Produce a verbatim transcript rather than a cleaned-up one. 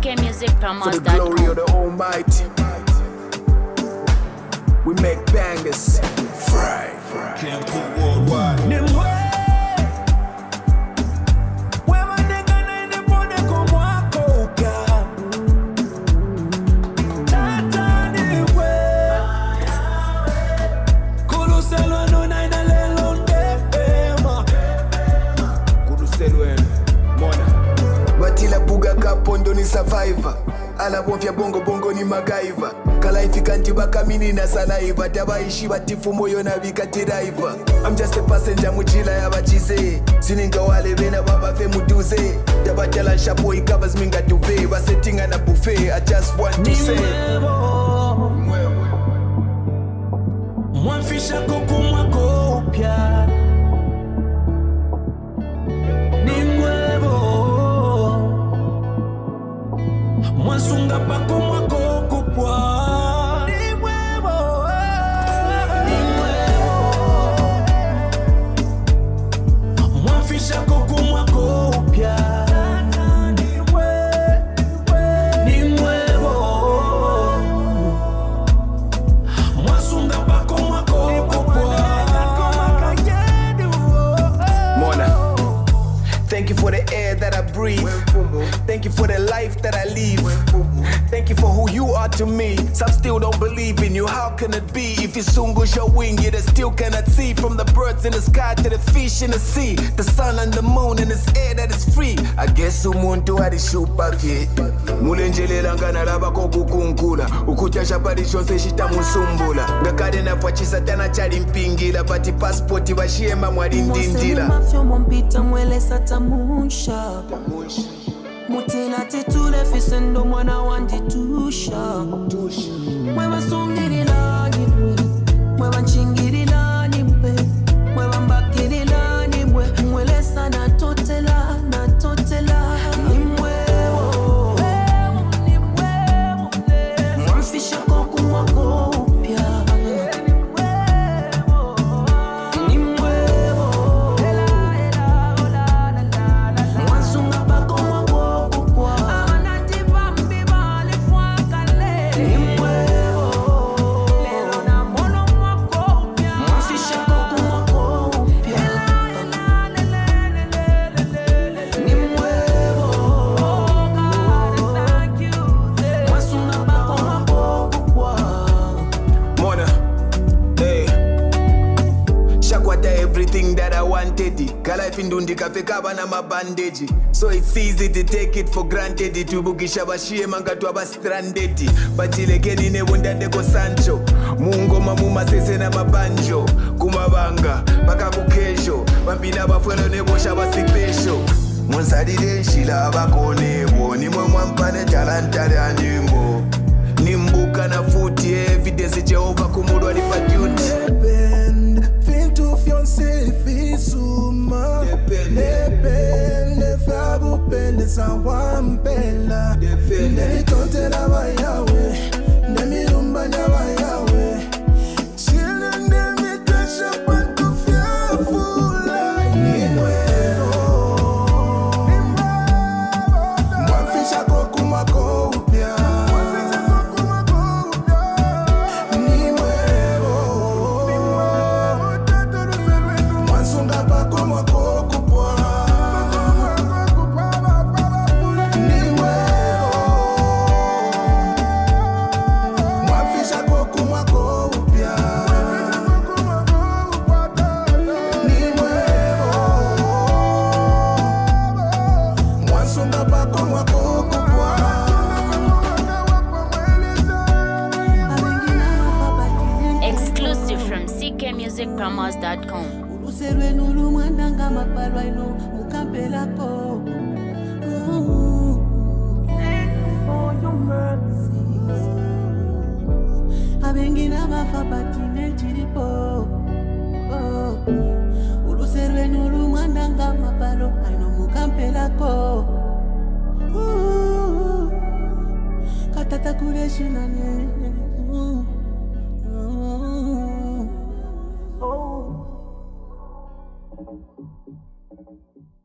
k music promos dot com. For the glory of the Almighty, we make bangers. Fry, Can't put worldwide. Batila buga kapondo ni survivor. Ala bonfya bongo bongo ni MacGyver. Kala ifika ntiba kamini na saliva. Tabaishi batifu moyo na vikati driver. I'm just a passenger muchila ya bachize. Sininga wale bena baba fe muduze. Tabatala shapo covers minga duve. Basetinga na buffet. I just want to say Mwafisha kuku mwako upya. Mwasunga pako mwako kupwa. Ni mwevo, ni mwevo. Mwafisha kuku mwako upya. Ni mwevo, ni mwevo. Mwasunga pako mwako kupwa. Mona, thank you for the air that I breathe. Thank you for the life that I live. Thank you for who you are to me. Some still don't believe in you. How can it be? If you soon goes your wing, you still cannot see. From the birds in the sky to the fish in the sea, the sun and the moon and this air that is free. I guess umuntu alishupa vye mulenjelela ngana laba kokukunkula ukuchasha parishonse shita musumbula ngakade nafwachisa tana chali mpingila pati passport bashiema mwalindindila mafyo mwampita mwele satamusha Mutina titule fisendo mwana wanditusha Mwewa sungiri lani mwe Mwewa nchingiri lani mwe Mwewa mbakiri lani mwe Mwele sana totela na totela Ni mwewo Ni mwewo Mwamfisha koku mwako upya Ni mwewo Mwansunga pako mwako everything that I wanted. Kala findundi kafeka bana mabandage. So it's easy to take it for granted. Tubukisha bashie manga tu aba stranded. Batilekeni ne wondande ko Sancho. Mungo mamuma sese na mabanjo. Kumabanga baka kukesho. Bambina bafwelo ne bosha basipesho. Monsarire shila bakone bo. Ni mwe mwampane talanta ya nyimbo. Nimbuka na futi evidence Jehovah kumudwa lipa duty. Fiancé, fils ou mort. Depende, ne fabu pele sa wampela. Ne tonte la bayawe, ne mirumba na bayawe. Children de mi tasha panto fiafula. Ni muero, ni muero. Mwafisha koku mwako upya. Exclusive from c k music promos dot com. Uruserwe nuru mwandanga mapalwa ino mukambela ko For your mercies Abengina bafa batine jiripo Uruserwe nuru mwandanga mapalwa ino mukambela ko Katata kureshinane Oh